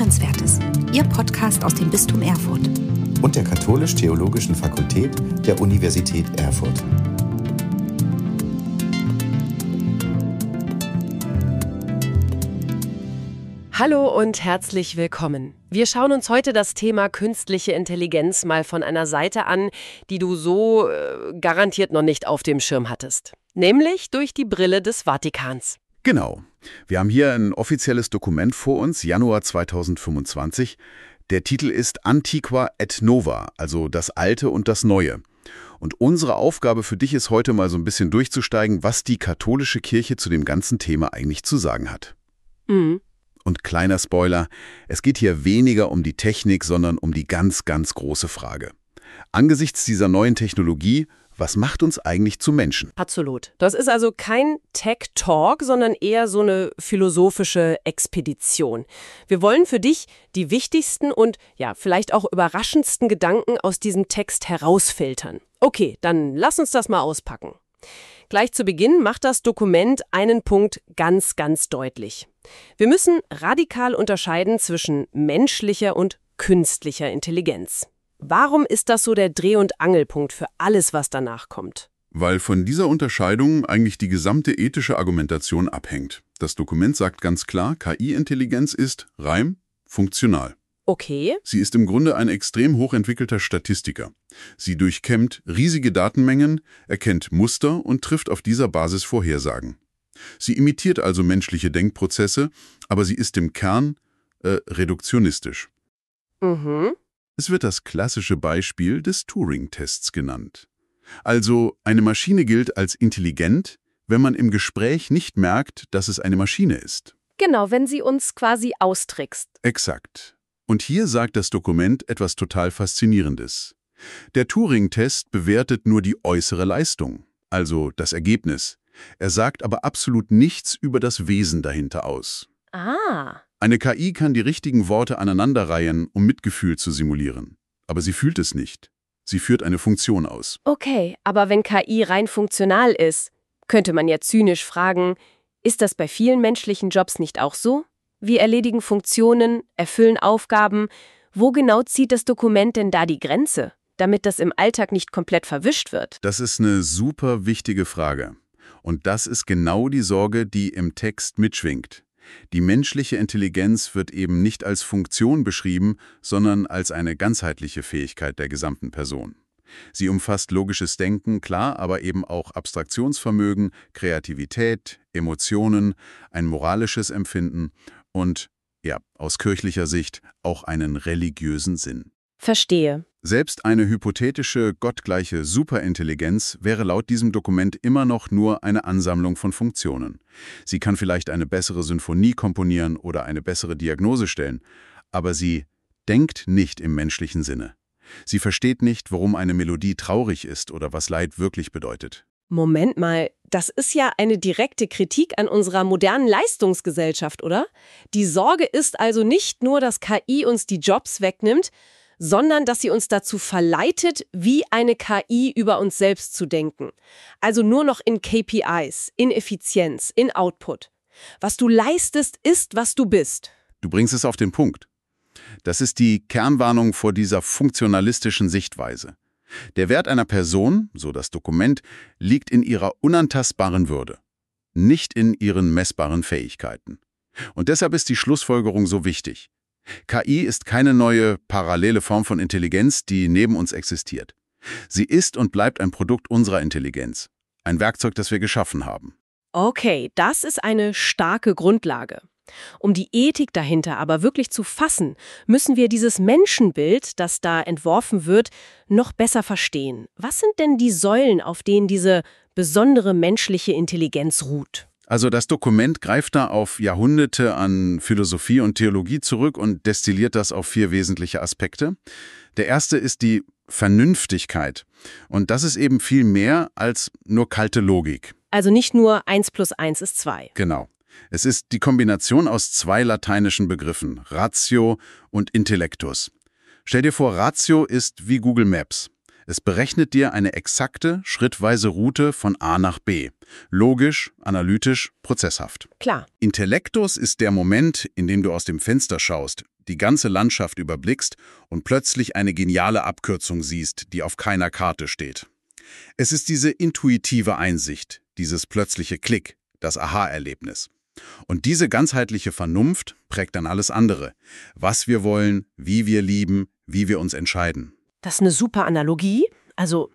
Hörenswertes, Ihr Podcast aus dem Bistum Erfurt und der Katholisch-Theologischen Fakultät der Universität Erfurt. Hallo und herzlich willkommen. Wir schauen uns heute das Thema künstliche Intelligenz mal von einer Seite an, die du so garantiert noch nicht auf dem Schirm hattest. Nämlich durch die Brille des Vatikans. Genau. Wir haben hier ein offizielles Dokument vor uns, Januar 2025. Der Titel ist Antiqua et Nova, also das Alte und das Neue. Und unsere Aufgabe für dich ist heute mal so ein bisschen durchzusteigen, was die katholische Kirche zu dem ganzen Thema eigentlich zu sagen hat. Mhm. Und kleiner Spoiler, es geht hier weniger um die Technik, sondern um die ganz, ganz große Frage. Angesichts dieser neuen Technologie, was macht uns eigentlich zu Menschen? Absolut. Das ist also kein Tech-Talk, sondern eher so eine philosophische Expedition. Wir wollen für dich die wichtigsten und ja, vielleicht auch überraschendsten Gedanken aus diesem Text herausfiltern. Okay, dann lass uns das mal auspacken. Gleich zu Beginn macht das Dokument einen Punkt ganz, ganz deutlich. Wir müssen radikal unterscheiden zwischen menschlicher und künstlicher Intelligenz. Warum ist das so der Dreh- und Angelpunkt für alles, was danach kommt? Weil von dieser Unterscheidung eigentlich die gesamte ethische Argumentation abhängt. Das Dokument sagt ganz klar, KI-Intelligenz ist rein funktional. Okay. Sie ist im Grunde ein extrem hochentwickelter Statistiker. Sie durchkämmt riesige Datenmengen, erkennt Muster und trifft auf dieser Basis Vorhersagen. Sie imitiert also menschliche Denkprozesse, aber sie ist im Kern reduktionistisch. Mhm. Es wird das klassische Beispiel des Turing-Tests genannt. Also eine Maschine gilt als intelligent, wenn man im Gespräch nicht merkt, dass es eine Maschine ist. Genau, wenn sie uns quasi austrickst. Exakt. Und hier sagt das Dokument etwas total Faszinierendes. Der Turing-Test bewertet nur die äußere Leistung, also das Ergebnis. Er sagt aber absolut nichts über das Wesen dahinter aus. Ah. Eine KI kann die richtigen Worte aneinanderreihen, um Mitgefühl zu simulieren. Aber sie fühlt es nicht. Sie führt eine Funktion aus. Okay, aber wenn KI rein funktional ist, könnte man ja zynisch fragen, ist das bei vielen menschlichen Jobs nicht auch so? Wir erledigen Funktionen, erfüllen Aufgaben. Wo genau zieht das Dokument denn da die Grenze, damit das im Alltag nicht komplett verwischt wird? Das ist eine super wichtige Frage. Und das ist genau die Sorge, die im Text mitschwingt. Die menschliche Intelligenz wird eben nicht als Funktion beschrieben, sondern als eine ganzheitliche Fähigkeit der gesamten Person. Sie umfasst logisches Denken, klar, aber eben auch Abstraktionsvermögen, Kreativität, Emotionen, ein moralisches Empfinden und, ja, aus kirchlicher Sicht auch einen religiösen Sinn. Verstehe. Selbst eine hypothetische, gottgleiche Superintelligenz wäre laut diesem Dokument immer noch nur eine Ansammlung von Funktionen. Sie kann vielleicht eine bessere Symphonie komponieren oder eine bessere Diagnose stellen, aber sie denkt nicht im menschlichen Sinne. Sie versteht nicht, warum eine Melodie traurig ist oder was Leid wirklich bedeutet. Moment mal, das ist ja eine direkte Kritik an unserer modernen Leistungsgesellschaft, oder? Die Sorge ist also nicht nur, dass KI uns die Jobs wegnimmt, sondern dass sie uns dazu verleitet, wie eine KI über uns selbst zu denken. Also nur noch in KPIs, in Effizienz, in Output. Was du leistest, ist, was du bist. Du bringst es auf den Punkt. Das ist die Kernwarnung vor dieser funktionalistischen Sichtweise. Der Wert einer Person, so das Dokument, liegt in ihrer unantastbaren Würde, nicht in ihren messbaren Fähigkeiten. Und deshalb ist die Schlussfolgerung so wichtig. KI ist keine neue, parallele Form von Intelligenz, die neben uns existiert. Sie ist und bleibt ein Produkt unserer Intelligenz. Ein Werkzeug, das wir geschaffen haben. Okay, das ist eine starke Grundlage. Um die Ethik dahinter aber wirklich zu fassen, müssen wir dieses Menschenbild, das da entworfen wird, noch besser verstehen. Was sind denn die Säulen, auf denen diese besondere menschliche Intelligenz ruht? Also das Dokument greift da auf Jahrhunderte an Philosophie und Theologie zurück und destilliert das auf 4 wesentliche Aspekte. Der erste ist die Vernünftigkeit. Und das ist eben viel mehr als nur kalte Logik. Also nicht nur 1 + 1 ist 2. Genau. Es ist die Kombination aus 2 lateinischen Begriffen, Ratio und Intellectus. Stell dir vor, Ratio ist wie Google Maps. Es berechnet dir eine exakte, schrittweise Route von A nach B. Logisch, analytisch, prozesshaft. Klar. Intellectus ist der Moment, in dem du aus dem Fenster schaust, die ganze Landschaft überblickst und plötzlich eine geniale Abkürzung siehst, die auf keiner Karte steht. Es ist diese intuitive Einsicht, dieses plötzliche Klick, das Aha-Erlebnis. Und diese ganzheitliche Vernunft prägt dann alles andere. Was wir wollen, wie wir lieben, wie wir uns entscheiden. Das ist eine super Analogie. Also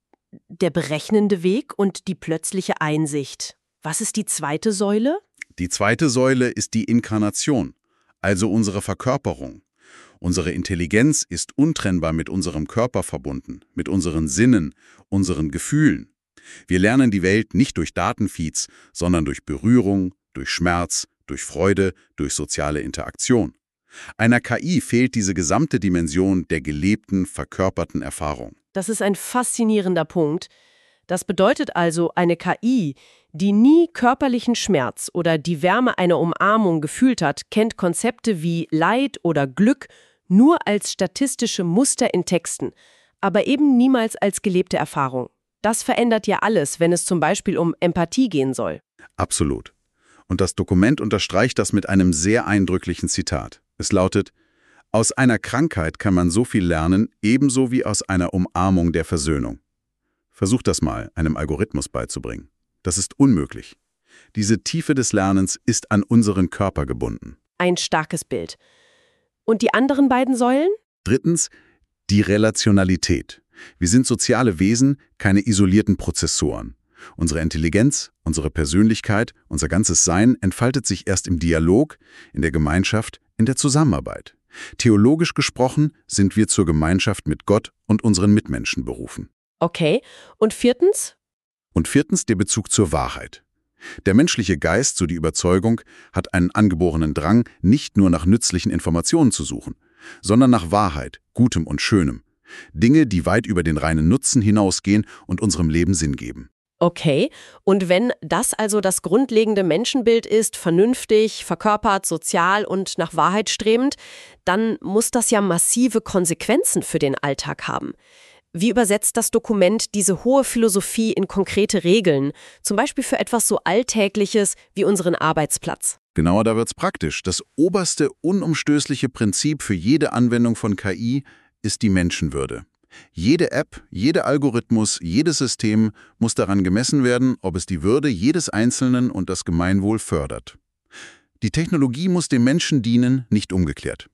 der berechnende Weg und die plötzliche Einsicht. Was ist die zweite Säule? Die zweite Säule ist die Inkarnation, also unsere Verkörperung. Unsere Intelligenz ist untrennbar mit unserem Körper verbunden, mit unseren Sinnen, unseren Gefühlen. Wir lernen die Welt nicht durch Datenfeeds, sondern durch Berührung, durch Schmerz, durch Freude, durch soziale Interaktion. Einer KI fehlt diese gesamte Dimension der gelebten, verkörperten Erfahrung. Das ist ein faszinierender Punkt. Das bedeutet also, eine KI, die nie körperlichen Schmerz oder die Wärme einer Umarmung gefühlt hat, kennt Konzepte wie Leid oder Glück nur als statistische Muster in Texten, aber eben niemals als gelebte Erfahrung. Das verändert ja alles, wenn es zum Beispiel um Empathie gehen soll. Absolut. Und das Dokument unterstreicht das mit einem sehr eindrücklichen Zitat. Es lautet: Aus einer Krankheit kann man so viel lernen, ebenso wie aus einer Umarmung der Versöhnung. Versuch das mal, einem Algorithmus beizubringen. Das ist unmöglich. Diese Tiefe des Lernens ist an unseren Körper gebunden. Ein starkes Bild. Und die anderen beiden Säulen? Drittens, die Relationalität. Wir sind soziale Wesen, keine isolierten Prozessoren. Unsere Intelligenz, unsere Persönlichkeit, unser ganzes Sein entfaltet sich erst im Dialog, in der Gemeinschaft, in der Zusammenarbeit. Theologisch gesprochen sind wir zur Gemeinschaft mit Gott und unseren Mitmenschen berufen. Okay. Und viertens? Und viertens der Bezug zur Wahrheit. Der menschliche Geist, so die Überzeugung, hat einen angeborenen Drang, nicht nur nach nützlichen Informationen zu suchen, sondern nach Wahrheit, Gutem und Schönem. Dinge, die weit über den reinen Nutzen hinausgehen und unserem Leben Sinn geben. Okay. Und wenn das also das grundlegende Menschenbild ist, vernünftig, verkörpert, sozial und nach Wahrheit strebend, dann muss das ja massive Konsequenzen für den Alltag haben. Wie übersetzt das Dokument diese hohe Philosophie in konkrete Regeln, zum Beispiel für etwas so Alltägliches wie unseren Arbeitsplatz? Genauer, da wird's praktisch. Das oberste, unumstößliche Prinzip für jede Anwendung von KI ist die Menschenwürde. Jede App, jeder Algorithmus, jedes System muss daran gemessen werden, ob es die Würde jedes Einzelnen und das Gemeinwohl fördert. Die Technologie muss dem Menschen dienen, nicht umgekehrt.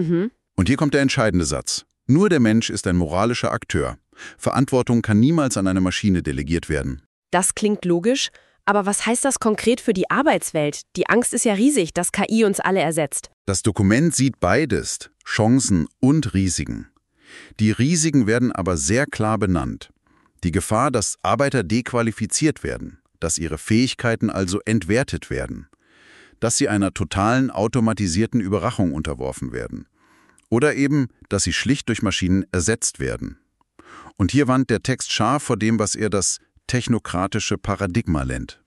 Und hier kommt der entscheidende Satz. Nur der Mensch ist ein moralischer Akteur. Verantwortung kann niemals an eine Maschine delegiert werden. Das klingt logisch, aber was heißt das konkret für die Arbeitswelt? Die Angst ist ja riesig, dass KI uns alle ersetzt. Das Dokument sieht beides, Chancen und Risiken. Die Risiken werden aber sehr klar benannt. Die Gefahr, dass Arbeiter dequalifiziert werden, dass ihre Fähigkeiten also entwertet werden, dass sie einer totalen automatisierten Überwachung unterworfen werden. Oder eben, dass sie schlicht durch Maschinen ersetzt werden. Und hier warnt der Text scharf vor dem, was er das technokratische Paradigma nennt.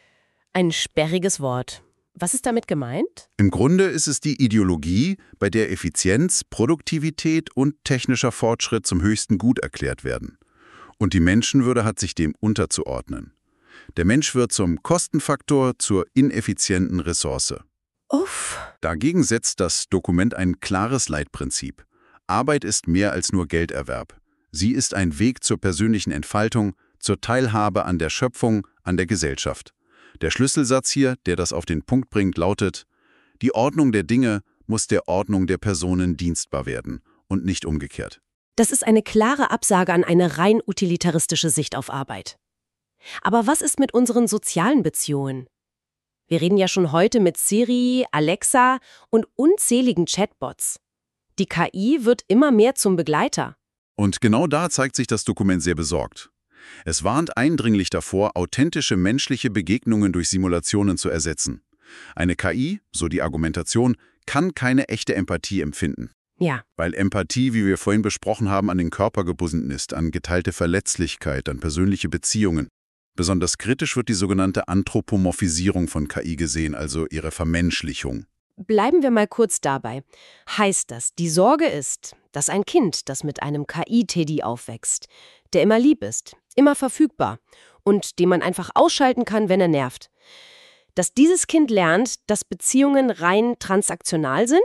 Ein sperriges Wort. Was ist damit gemeint? Im Grunde ist es die Ideologie, bei der Effizienz, Produktivität und technischer Fortschritt zum höchsten Gut erklärt werden. Und die Menschenwürde hat sich dem unterzuordnen. Der Mensch wird zum Kostenfaktor, zur ineffizienten Ressource. Uff. Dagegen setzt das Dokument ein klares Leitprinzip. Arbeit ist mehr als nur Gelderwerb. Sie ist ein Weg zur persönlichen Entfaltung, zur Teilhabe an der Schöpfung, an der Gesellschaft. Der Schlüsselsatz hier, der das auf den Punkt bringt, lautet: Die Ordnung der Dinge muss der Ordnung der Personen dienstbar werden und nicht umgekehrt. Das ist eine klare Absage an eine rein utilitaristische Sicht auf Arbeit. Aber was ist mit unseren sozialen Beziehungen? Wir reden ja schon heute mit Siri, Alexa und unzähligen Chatbots. Die KI wird immer mehr zum Begleiter. Und genau da zeigt sich das Dokument sehr besorgt. Es warnt eindringlich davor, authentische menschliche Begegnungen durch Simulationen zu ersetzen. Eine KI, so die Argumentation, kann keine echte Empathie empfinden. Ja. Weil Empathie, wie wir vorhin besprochen haben, an den Körper gebunden ist, an geteilte Verletzlichkeit, an persönliche Beziehungen. Besonders kritisch wird die sogenannte Anthropomorphisierung von KI gesehen, also ihre Vermenschlichung. Bleiben wir mal kurz dabei. Heißt das, die Sorge ist, dass ein Kind, das mit einem KI-Teddy aufwächst, der immer lieb ist, immer verfügbar und den man einfach ausschalten kann, wenn er nervt, dass dieses Kind lernt, dass Beziehungen rein transaktional sind,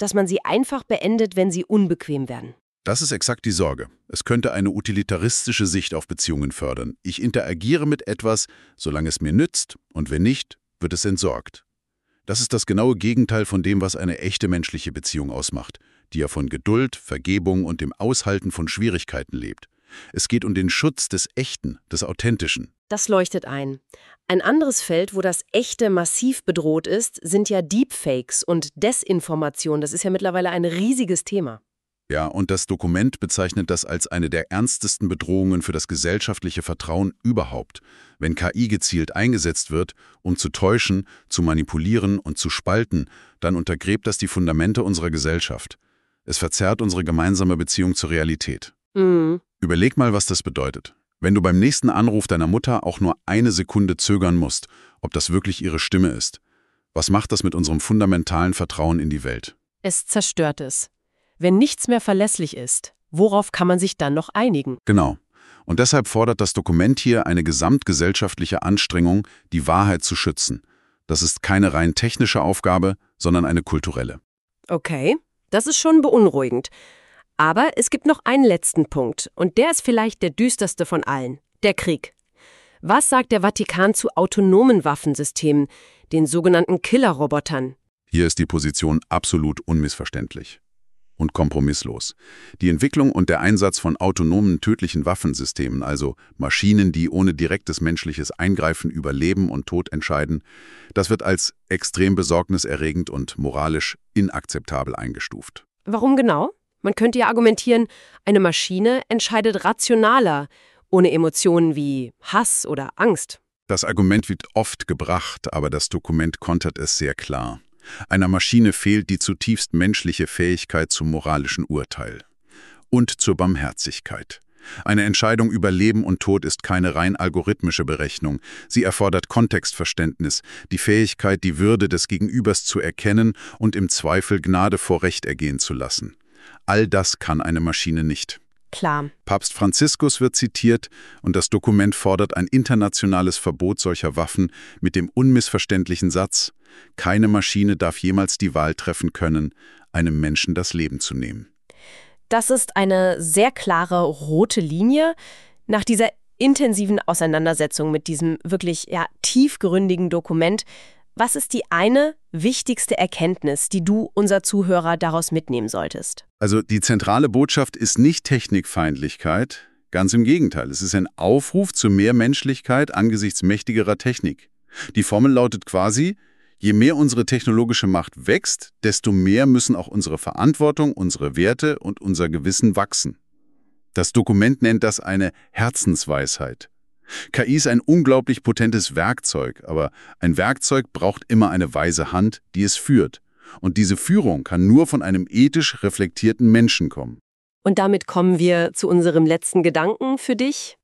dass man sie einfach beendet, wenn sie unbequem werden. Das ist exakt die Sorge. Es könnte eine utilitaristische Sicht auf Beziehungen fördern. Ich interagiere mit etwas, solange es mir nützt, und wenn nicht, wird es entsorgt. Das ist das genaue Gegenteil von dem, was eine echte menschliche Beziehung ausmacht, die ja von Geduld, Vergebung und dem Aushalten von Schwierigkeiten lebt. Es geht um den Schutz des Echten, des Authentischen. Das leuchtet ein. Ein anderes Feld, wo das Echte massiv bedroht ist, sind ja Deepfakes und Desinformation. Das ist ja mittlerweile ein riesiges Thema. Ja, und das Dokument bezeichnet das als eine der ernstesten Bedrohungen für das gesellschaftliche Vertrauen überhaupt. Wenn KI gezielt eingesetzt wird, um zu täuschen, zu manipulieren und zu spalten, dann untergräbt das die Fundamente unserer Gesellschaft. Es verzerrt unsere gemeinsame Beziehung zur Realität. Überleg mal, was das bedeutet. Wenn du beim nächsten Anruf deiner Mutter auch nur eine Sekunde zögern musst, ob das wirklich ihre Stimme ist. Was macht das mit unserem fundamentalen Vertrauen in die Welt? Es zerstört es. Wenn nichts mehr verlässlich ist, worauf kann man sich dann noch einigen? Genau. Und deshalb fordert das Dokument hier eine gesamtgesellschaftliche Anstrengung, die Wahrheit zu schützen. Das ist keine rein technische Aufgabe, sondern eine kulturelle. Okay, das ist schon beunruhigend. Aber es gibt noch einen letzten Punkt, und der ist vielleicht der düsterste von allen: der Krieg. Was sagt der Vatikan zu autonomen Waffensystemen, den sogenannten Killerrobotern? Hier ist die Position absolut unmissverständlich und kompromisslos. Die Entwicklung und der Einsatz von autonomen tödlichen Waffensystemen, also Maschinen, die ohne direktes menschliches Eingreifen über Leben und Tod entscheiden, das wird als extrem besorgniserregend und moralisch inakzeptabel eingestuft. Warum genau? Man könnte ja argumentieren, eine Maschine entscheidet rationaler, ohne Emotionen wie Hass oder Angst. Das Argument wird oft gebracht, aber das Dokument kontert es sehr klar. Einer Maschine fehlt die zutiefst menschliche Fähigkeit zum moralischen Urteil und zur Barmherzigkeit. Eine Entscheidung über Leben und Tod ist keine rein algorithmische Berechnung. Sie erfordert Kontextverständnis, die Fähigkeit, die Würde des Gegenübers zu erkennen und im Zweifel Gnade vor Recht ergehen zu lassen. All das kann eine Maschine nicht. Klar. Papst Franziskus wird zitiert und das Dokument fordert ein internationales Verbot solcher Waffen mit dem unmissverständlichen Satz: Keine Maschine darf jemals die Wahl treffen können, einem Menschen das Leben zu nehmen. Das ist eine sehr klare rote Linie. Nach dieser intensiven Auseinandersetzung mit diesem wirklich tiefgründigen Dokument, was ist die eine wichtigste Erkenntnis, die du, unser Zuhörer, daraus mitnehmen solltest? Also die zentrale Botschaft ist nicht Technikfeindlichkeit, ganz im Gegenteil. Es ist ein Aufruf zu mehr Menschlichkeit angesichts mächtigerer Technik. Die Formel lautet quasi: Je mehr unsere technologische Macht wächst, desto mehr müssen auch unsere Verantwortung, unsere Werte und unser Gewissen wachsen. Das Dokument nennt das eine Herzensweisheit. KI ist ein unglaublich potentes Werkzeug, aber ein Werkzeug braucht immer eine weise Hand, die es führt. Und diese Führung kann nur von einem ethisch reflektierten Menschen kommen. Und damit kommen wir zu unserem letzten Gedanken für dich.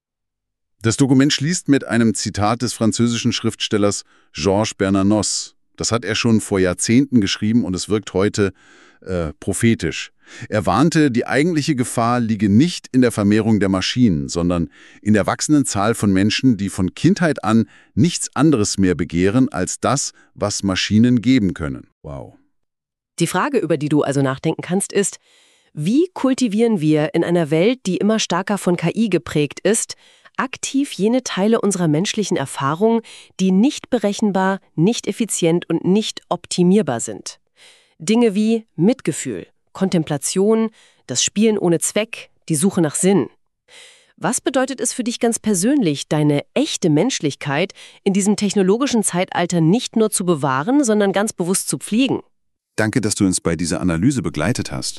Das Dokument schließt mit einem Zitat des französischen Schriftstellers Georges Bernanos. Das hat er schon vor Jahrzehnten geschrieben und es wirkt heute prophetisch. Er warnte, die eigentliche Gefahr liege nicht in der Vermehrung der Maschinen, sondern in der wachsenden Zahl von Menschen, die von Kindheit an nichts anderes mehr begehren als das, was Maschinen geben können. Wow. Die Frage, über die du also nachdenken kannst, ist: Wie kultivieren wir in einer Welt, die immer stärker von KI geprägt ist, aktiv jene Teile unserer menschlichen Erfahrung, die nicht berechenbar, nicht effizient und nicht optimierbar sind? Dinge wie Mitgefühl, Kontemplation, das Spielen ohne Zweck, die Suche nach Sinn. Was bedeutet es für dich ganz persönlich, deine echte Menschlichkeit in diesem technologischen Zeitalter nicht nur zu bewahren, sondern ganz bewusst zu pflegen? Danke, dass du uns bei dieser Analyse begleitet hast.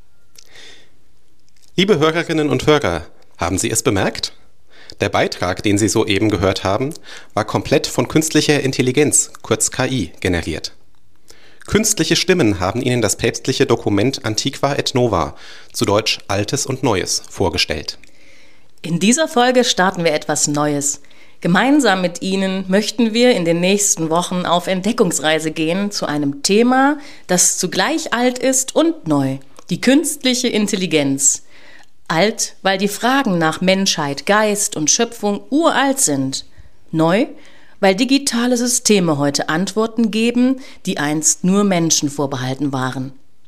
Liebe Hörerinnen und Hörer, haben Sie es bemerkt? Der Beitrag, den Sie soeben gehört haben, war komplett von künstlicher Intelligenz, kurz KI, generiert. Künstliche Stimmen haben Ihnen das päpstliche Dokument Antiqua et Nova, zu Deutsch Altes und Neues, vorgestellt. In dieser Folge starten wir etwas Neues. Gemeinsam mit Ihnen möchten wir in den nächsten Wochen auf Entdeckungsreise gehen zu einem Thema, das zugleich alt ist und neu: die künstliche Intelligenz. Alt, weil die Fragen nach Menschheit, Geist und Schöpfung uralt sind. Neu, weil digitale Systeme heute Antworten geben, die einst nur Menschen vorbehalten waren.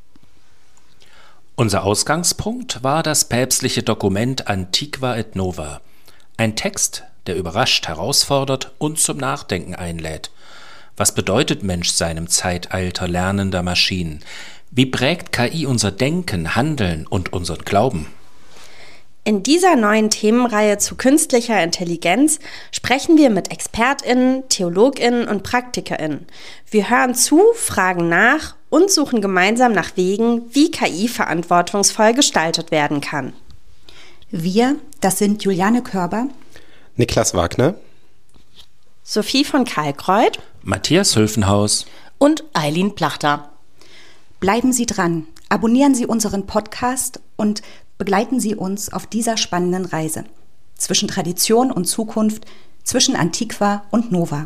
Unser Ausgangspunkt war das päpstliche Dokument Antiqua et Nova. Ein Text, der überrascht, herausfordert und zum Nachdenken einlädt. Was bedeutet Menschsein im Zeitalter lernender Maschinen? Wie prägt KI unser Denken, Handeln und unseren Glauben? In dieser neuen Themenreihe zu künstlicher Intelligenz sprechen wir mit ExpertInnen, TheologInnen und PraktikerInnen. Wir hören zu, fragen nach und suchen gemeinsam nach Wegen, wie KI verantwortungsvoll gestaltet werden kann. Wir, das sind Juliane Körber, Niklas Wagner, Sophie von Kalkreuth, Matthias Hülfenhaus und Eileen Plachter. bleiben Sie dran, abonnieren Sie unseren Podcast und begleiten Sie uns auf dieser spannenden Reise zwischen Tradition und Zukunft, zwischen Antiqua und Nova.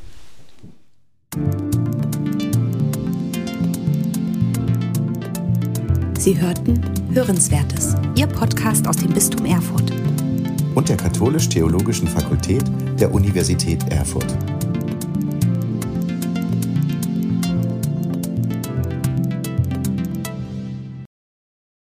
Sie hörten Hörenswertes, Ihr Podcast aus dem Bistum Erfurt. Und der Katholisch-Theologischen Fakultät der Universität Erfurt.